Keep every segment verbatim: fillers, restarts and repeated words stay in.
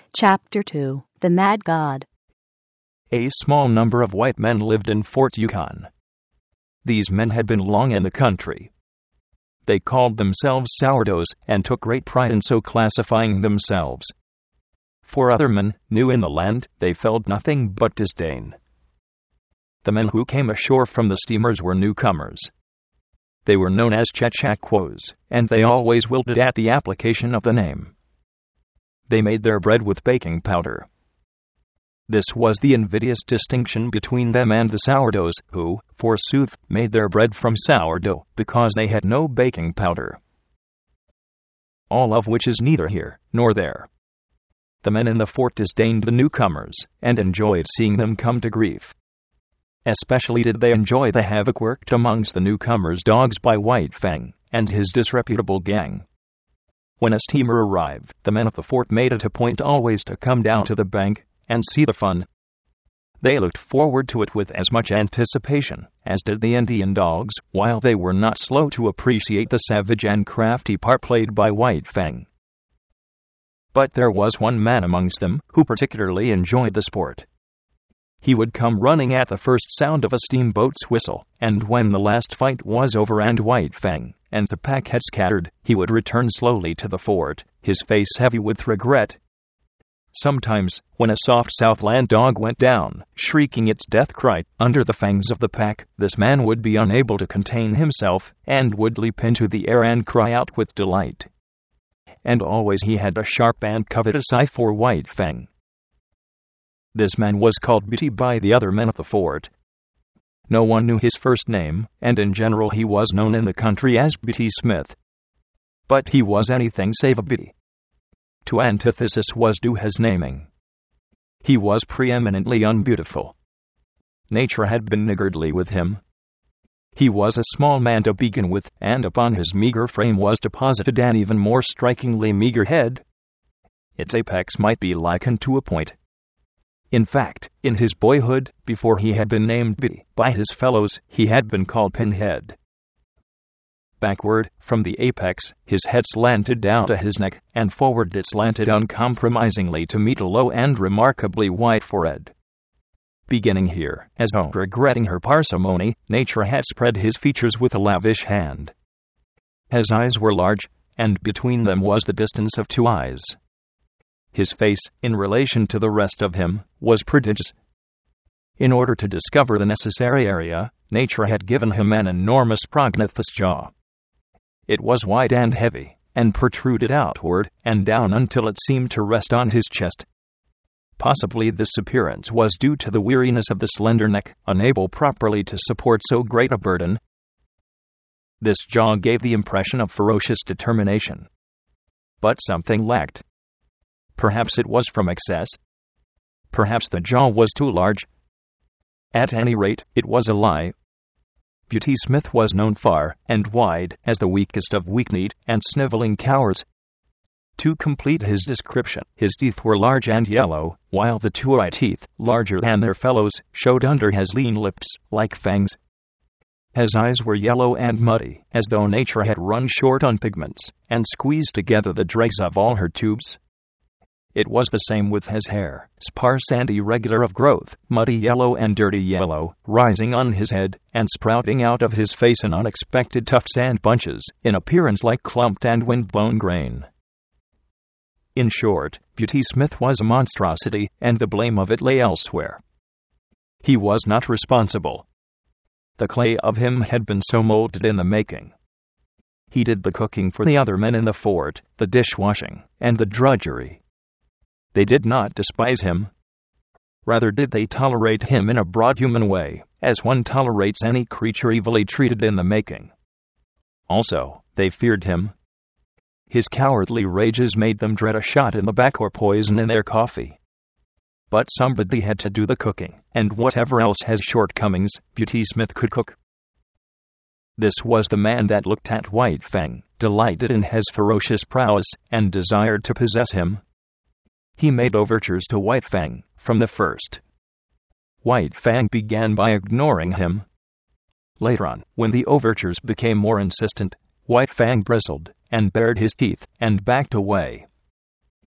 Chapter two. The Mad God. A small number of white men lived in Fort Yukon. These men had been long in the country. They called themselves sourdoughs and took great pride in so classifying themselves. For other men, new in the land, they felt nothing but disdain. The men who came ashore from the steamers were newcomers. They were known as Chechaquos, and they always wilted at the application of the name. They made their bread with baking powder. This was the invidious distinction between them and the sourdoughs, who, forsooth, made their bread from sourdough, because they had no baking powder. All of which is neither here nor there. The men in the fort disdained the newcomers, and enjoyed seeing them come to grief. Especially did they enjoy the havoc worked amongst the newcomers' dogs by White Fang and his disreputable gang. When a steamer arrived, the men of the fort made it a point always to come down to the bank and see the fun. They looked forward to it with as much anticipation as did the Indian dogs, while they were not slow to appreciate the savage and crafty part played by White Fang. But there was one man amongst them who particularly enjoyed the sport. He would come running at the first sound of a steamboat's whistle, and when the last fight was over and White Fang and the pack had scattered, he would return slowly to the fort, his face heavy with regret. Sometimes, when a soft Southland dog went down, shrieking its death cry, under the fangs of the pack, this man would be unable to contain himself, and would leap into the air and cry out with delight. And always he had a sharp and covetous eye for White Fang. This man was called Beauty by the other men of the fort. No one knew his first name, and in general he was known in the country as Beauty Smith. But he was anything save a beauty. To antithesis was due his naming. He was preeminently unbeautiful. Nature had been niggardly with him. He was a small man to begin with, and upon his meager frame was deposited an even more strikingly meager head. Its apex might be likened to a point. In fact, in his boyhood, before he had been named Beauty by his fellows, he had been called Pinhead. Backward, from the apex, his head slanted down to his neck, and forward it slanted uncompromisingly to meet a low and remarkably white forehead. Beginning here, as though regretting her parsimony, nature had spread his features with a lavish hand. His eyes were large, and between them was the distance of two eyes. His face, in relation to the rest of him, was prodigious. In order to discover the necessary area, nature had given him an enormous prognathous jaw. It was wide and heavy, and protruded outward and down until it seemed to rest on his chest. Possibly this appearance was due to the weariness of the slender neck, unable properly to support so great a burden. This jaw gave the impression of ferocious determination. But something lacked. Perhaps it was from excess. Perhaps the jaw was too large. At any rate, it was a lie. Beauty Smith was known far and wide as the weakest of weak-kneed and sniveling cowards. To complete his description, his teeth were large and yellow, while the two eye teeth, larger than their fellows, showed under his lean lips, like fangs. His eyes were yellow and muddy, as though nature had run short on pigments, and squeezed together the dregs of all her tubes. It was the same with his hair, sparse and irregular of growth, muddy yellow and dirty yellow, rising on his head, and sprouting out of his face in unexpected tufts and bunches, in appearance like clumped and wind-blown grain. In short, Beauty Smith was a monstrosity, and the blame of it lay elsewhere. He was not responsible. The clay of him had been so molded in the making. He did the cooking for the other men in the fort, the dishwashing, and the drudgery. They did not despise him. Rather did they tolerate him in a broad human way, as one tolerates any creature evilly treated in the making. Also, they feared him. His cowardly rages made them dread a shot in the back or poison in their coffee. But somebody had to do the cooking, and whatever else has shortcomings, Beauty Smith could cook. This was the man that looked at White Fang, delighted in his ferocious prowess, and desired to possess him. He made overtures to White Fang, from the first. White Fang began by ignoring him. Later on, when the overtures became more insistent, White Fang bristled, and bared his teeth, and backed away.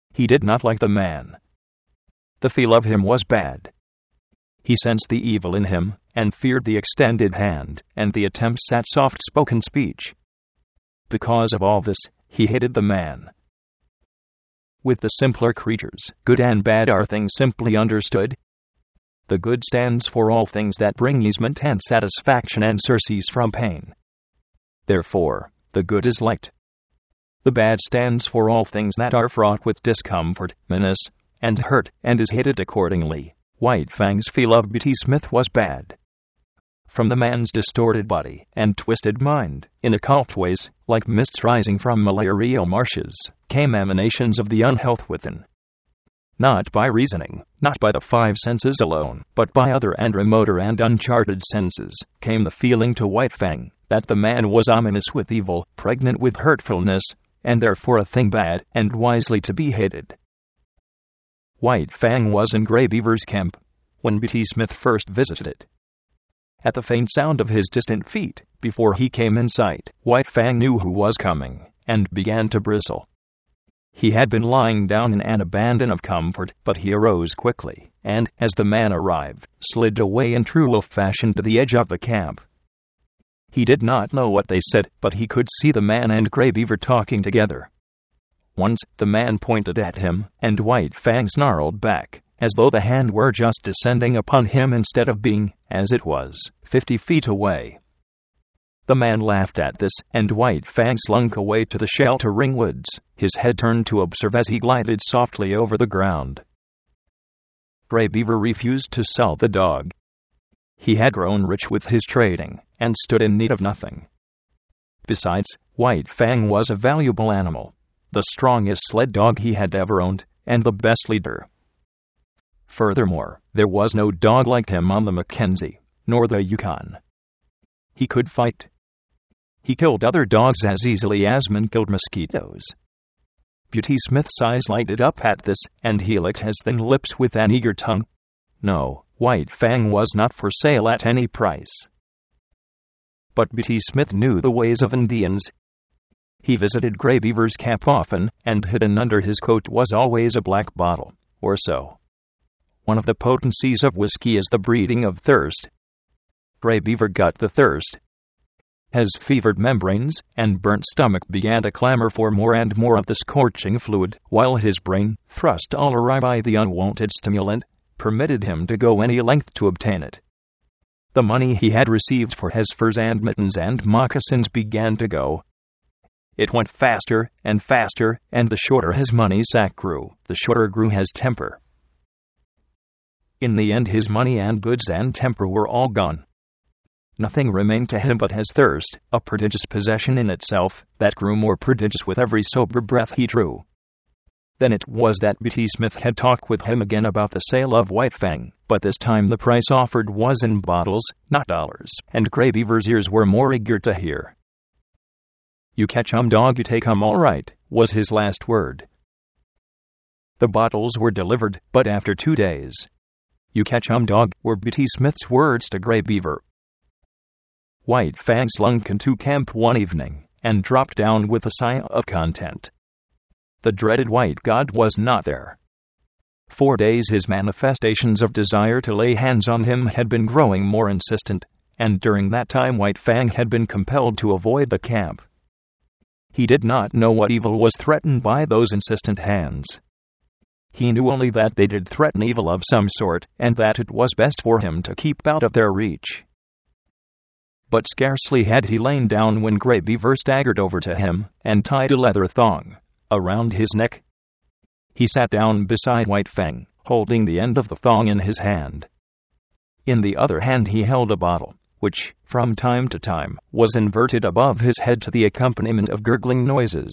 He did not like the man. The feel of him was bad. He sensed the evil in him, and feared the extended hand, and the attempts at soft-spoken speech. Because of all this, he hated the man. With the simpler creatures, good and bad are things simply understood. The good stands for all things that bring easement and satisfaction and surcease from pain. Therefore, the good is liked. The bad stands for all things that are fraught with discomfort, menace, and hurt, and is hated accordingly. White Fang's feel of Beauty Smith was bad. From the man's distorted body and twisted mind, in occult ways, like mists rising from malarial marshes, came emanations of the unhealth within. Not by reasoning, not by the five senses alone, but by other and remoter and uncharted senses, came the feeling to White Fang that the man was ominous with evil, pregnant with hurtfulness, and therefore a thing bad and wisely to be hated. White Fang was in Grey Beaver's camp when Beauty Smith first visited it. At the faint sound of his distant feet, before he came in sight, White Fang knew who was coming, and began to bristle. He had been lying down in an abandon of comfort, but he arose quickly, and, as the man arrived, slid away in true wolf fashion to the edge of the camp. He did not know what they said, but he could see the man and Grey Beaver talking together. Once, the man pointed at him, and White Fang snarled back, as though the hand were just descending upon him instead of being, as it was, fifty feet away. The man laughed at this, and White Fang slunk away to the sheltering woods, his head turned to observe as he glided softly over the ground. Grey Beaver refused to sell the dog. He had grown rich with his trading, and stood in need of nothing. Besides, White Fang was a valuable animal, the strongest sled dog he had ever owned, and the best leader. Furthermore, there was no dog like him on the Mackenzie, nor the Yukon. He could fight. He killed other dogs as easily as men killed mosquitoes. Beauty Smith's eyes lighted up at this, and he licked his thin lips with an eager tongue. No, White Fang was not for sale at any price. But Beauty Smith knew the ways of Indians. He visited Grey Beaver's camp often, and hidden under his coat was always a black bottle, or so. One of the potencies of whiskey is the breeding of thirst. Grey Beaver got the thirst. His fevered membranes and burnt stomach began to clamor for more and more of the scorching fluid, while his brain, thrust all awry by the unwanted stimulant, permitted him to go any length to obtain it. The money he had received for his furs and mittens and moccasins began to go. It went faster and faster, and the shorter his money sack grew, the shorter grew his temper. In the end, his money and goods and temper were all gone. Nothing remained to him but his thirst, a prodigious possession in itself, that grew more prodigious with every sober breath he drew. Then it was that Beauty Smith had talked with him again about the sale of White Fang, but this time the price offered was in bottles, not dollars, and Grey Beaver's ears were more eager to hear. "You catch 'em, dog, you take 'em, all right," was his last word. The bottles were delivered, but after two days. "You catch 'em, dog," were Beauty Smith's words to Grey Beaver. White Fang slunk into camp one evening, and dropped down with a sigh of content. The dreaded White God was not there. For days his manifestations of desire to lay hands on him had been growing more insistent, and during that time White Fang had been compelled to avoid the camp. He did not know what evil was threatened by those insistent hands. He knew only that they did threaten evil of some sort, and that it was best for him to keep out of their reach. But scarcely had he lain down when Grey Beaver staggered over to him, and tied a leather thong around his neck. He sat down beside White Fang, holding the end of the thong in his hand. In the other hand he held a bottle, which, from time to time, was inverted above his head to the accompaniment of gurgling noises.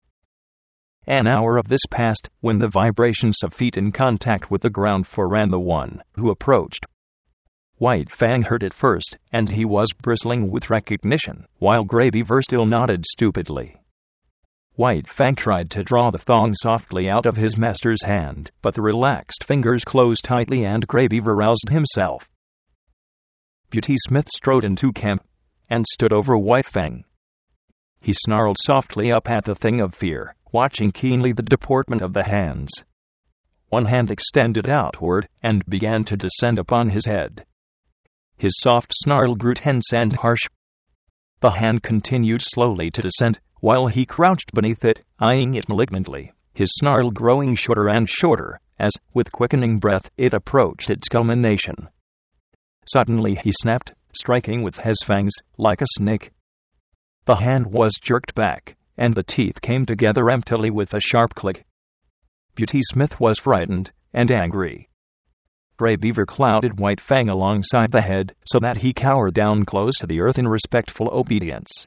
An hour of this passed, when the vibrations of feet in contact with the ground foreran the one who approached. White Fang heard it first, and he was bristling with recognition, while Grey Beaver still nodded stupidly. White Fang tried to draw the thong softly out of his master's hand, but the relaxed fingers closed tightly and Grey Beaver roused himself. Beauty Smith strode into camp, and stood over White Fang. He snarled softly up at the thing of fear, watching keenly the deportment of the hands. One hand extended outward and began to descend upon his head. His soft snarl grew tense and harsh. The hand continued slowly to descend, while he crouched beneath it, eyeing it malignantly, his snarl growing shorter and shorter, as, with quickening breath, it approached its culmination. Suddenly he snapped, striking with his fangs, like a snake. The hand was jerked back, and the teeth came together emptily with a sharp click. Beauty Smith was frightened and angry. Grey Beaver clouded White Fang alongside the head so that he cowered down close to the earth in respectful obedience.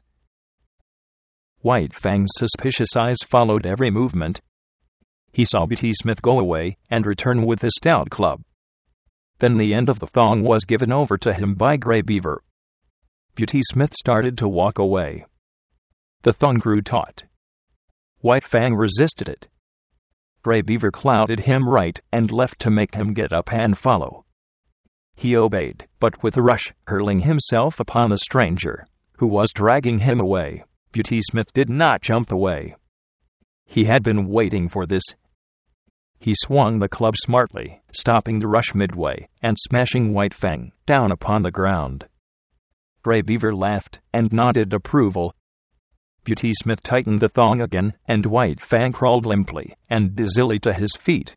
White Fang's suspicious eyes followed every movement. He saw Beauty Smith go away and return with his stout club. Then the end of the thong was given over to him by Grey Beaver. Beauty Smith started to walk away. The thong grew taut. White Fang resisted it. Grey Beaver clouded him right and left to make him get up and follow. He obeyed, but with a rush, hurling himself upon the stranger, who was dragging him away. Beauty Smith did not jump away. He had been waiting for this. He swung the club smartly, stopping the rush midway, and smashing White Fang down upon the ground. Grey Beaver laughed and nodded approval. Beauty Smith tightened the thong again, and White Fang crawled limply and dizzily to his feet.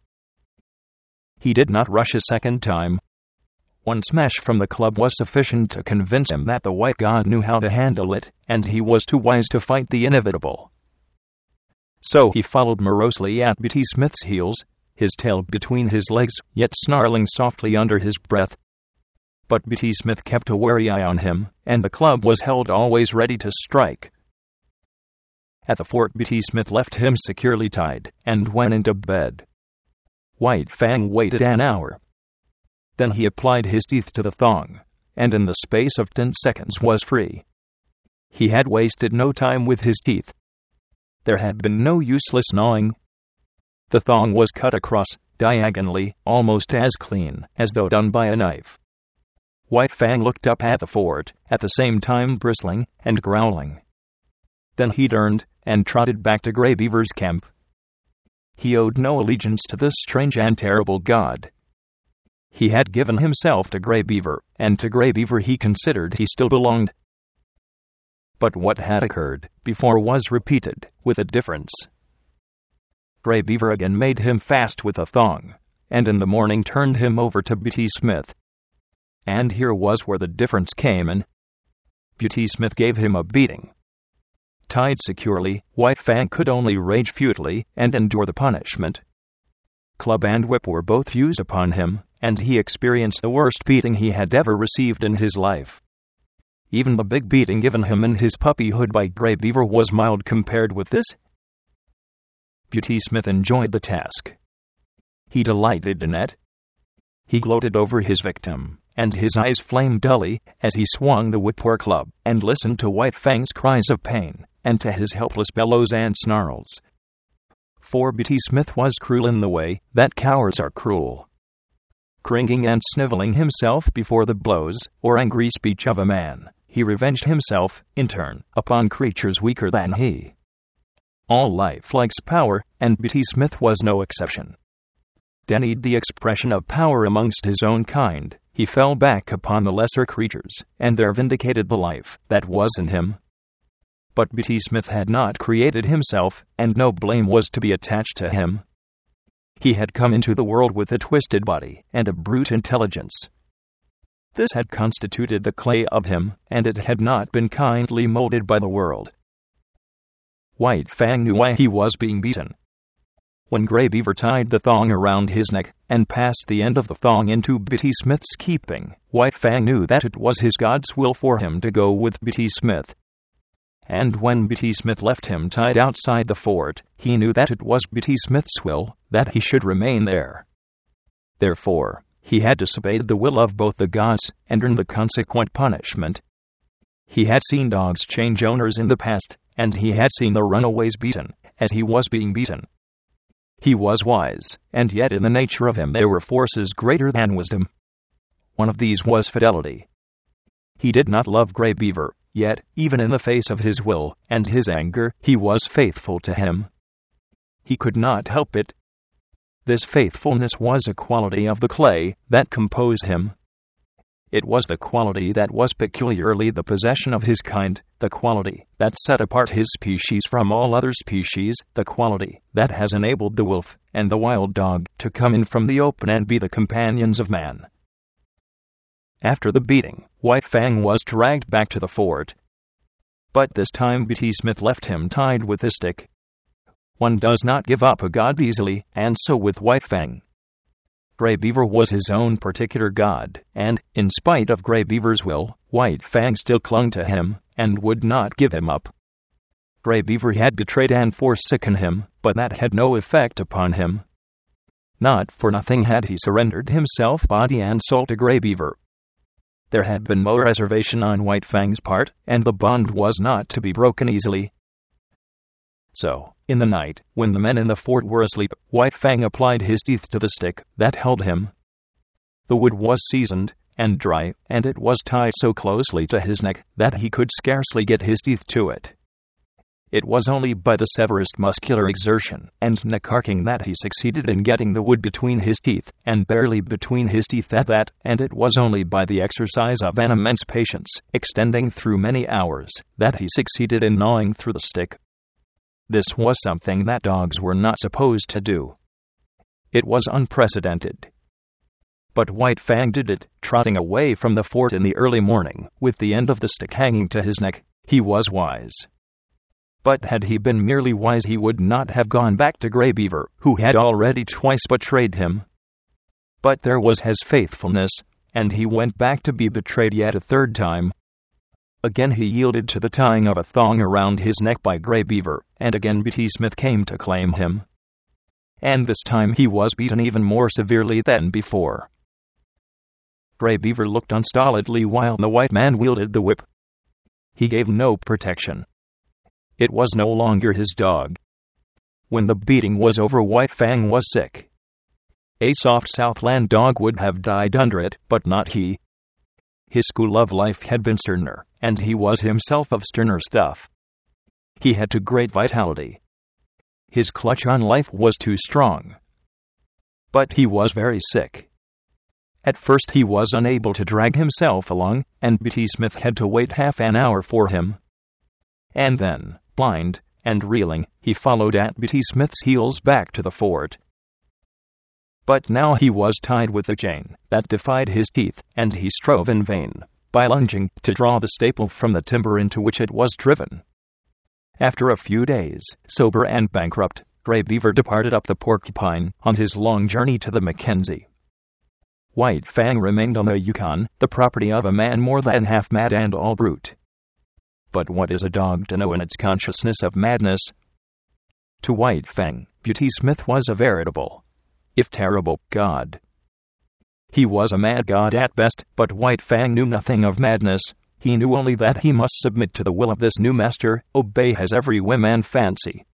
He did not rush a second time. One smash from the club was sufficient to convince him that the White God knew how to handle it, and he was too wise to fight the inevitable. So he followed morosely at Beauty Smith's heels, his tail between his legs, yet snarling softly under his breath. But Beauty Smith kept a wary eye on him, and the club was held always ready to strike. At the fort, Beauty Smith left him securely tied and went into bed. White Fang waited an hour. Then he applied his teeth to the thong, and in the space of ten seconds was free. He had wasted no time with his teeth. There had been no useless gnawing. The thong was cut across, diagonally, almost as clean as though done by a knife. White Fang looked up at the fort, at the same time bristling and growling. Then he turned and trotted back to Grey Beaver's camp. He owed no allegiance to this strange and terrible god. He had given himself to Grey Beaver, and to Grey Beaver he considered he still belonged. But what had occurred before was repeated, with a difference. Grey Beaver again made him fast with a thong, and in the morning turned him over to Beauty Smith. And here was where the difference came in. Beauty Smith gave him a beating. Tied securely, White Fang could only rage futilely and endure the punishment. Club and whip were both used upon him, and he experienced the worst beating he had ever received in his life. Even the big beating given him in his puppyhood by Grey Beaver was mild compared with this. Beauty Smith enjoyed the task. He delighted in it. He gloated over his victim, and his eyes flamed dully as he swung the whip-poor club and listened to White Fang's cries of pain and to his helpless bellows and snarls. For Beauty Smith was cruel in the way that cowards are cruel. Cringing and sniveling himself before the blows or angry speech of a man, he revenged himself, in turn, upon creatures weaker than he. All life likes power, and Beauty Smith was no exception. Denied the expression of power amongst his own kind, he fell back upon the lesser creatures, and there vindicated the life that was in him. But Beauty Smith had not created himself, and no blame was to be attached to him. He had come into the world with a twisted body and a brute intelligence. This had constituted the clay of him, and it had not been kindly molded by the world. White Fang knew why he was being beaten. When Grey Beaver tied the thong around his neck and passed the end of the thong into Beauty Smith's keeping, White Fang knew that it was his God's will for him to go with Beauty Smith. And when Beauty Smith left him tied outside the fort, he knew that it was Beauty Smith's will that he should remain there. Therefore, he had disobeyed the will of both the gods and earned the consequent punishment. He had seen dogs change owners in the past, and he had seen the runaways beaten, as he was being beaten. He was wise, and yet in the nature of him there were forces greater than wisdom. One of these was fidelity. He did not love Grey Beaver, yet, even in the face of his will and his anger, he was faithful to him. he could not help it. This faithfulness was a quality of the clay that composed him. It was the quality that was peculiarly the possession of his kind, the quality that set apart his species from all other species, the quality that has enabled the wolf and the wild dog to come in from the open and be the companions of man. After the beating, White Fang was dragged back to the fort. But this time B T Smith left him tied with a stick. One does not give up a god easily, and so with White Fang. Grey Beaver was his own particular god, and, in spite of Grey Beaver's will, White Fang still clung to him, and would not give him up. Grey Beaver had betrayed and forsaken him, but that had no effect upon him. Not for nothing had he surrendered himself body and soul to Grey Beaver. There had been no reservation on White Fang's part, and the bond was not to be broken easily. So, in the night, when the men in the fort were asleep, White Fang applied his teeth to the stick that held him. The wood was seasoned and dry, and it was tied so closely to his neck that he could scarcely get his teeth to it. It was only by the severest muscular exertion and neck-arcing that he succeeded in getting the wood between his teeth, and barely between his teeth at that, and it was only by the exercise of an immense patience, extending through many hours, that he succeeded in gnawing through the stick. This was something that dogs were not supposed to do. It was unprecedented. But White Fang did it, trotting away from the fort in the early morning, with the end of the stick hanging to his neck. He was wise. But had he been merely wise, he would not have gone back to Grey Beaver, who had already twice betrayed him. But there was his faithfulness, and he went back to be betrayed yet a third time. Again he yielded to the tying of a thong around his neck by Grey Beaver, and again B T Smith came to claim him. And this time he was beaten even more severely than before. Grey Beaver looked on stolidly while the white man wielded the whip. He gave no protection. It was no longer his dog. When the beating was over, White Fang was sick. A soft Southland dog would have died under it, but not he. His school of life had been sterner, and he was himself of sterner stuff. He had too great vitality. His clutch on life was too strong. But he was very sick. At first he was unable to drag himself along, and B T Smith had to wait half an hour for him. And then, blind and reeling, he followed at B T Smith's heels back to the fort. But now he was tied with a chain that defied his teeth, and he strove in vain, by lunging, to draw the staple from the timber into which it was driven. After a few days, sober and bankrupt, Grey Beaver departed up the Porcupine on his long journey to the Mackenzie. White Fang remained on the Yukon, the property of a man more than half mad and all brute. But what is a dog to know in its consciousness of madness? To White Fang, B T Smith was a veritable, if terrible, god. He was a mad god at best, but White Fang knew nothing of madness. He knew only that he must submit to the will of this new master, obey his every whim and fancy.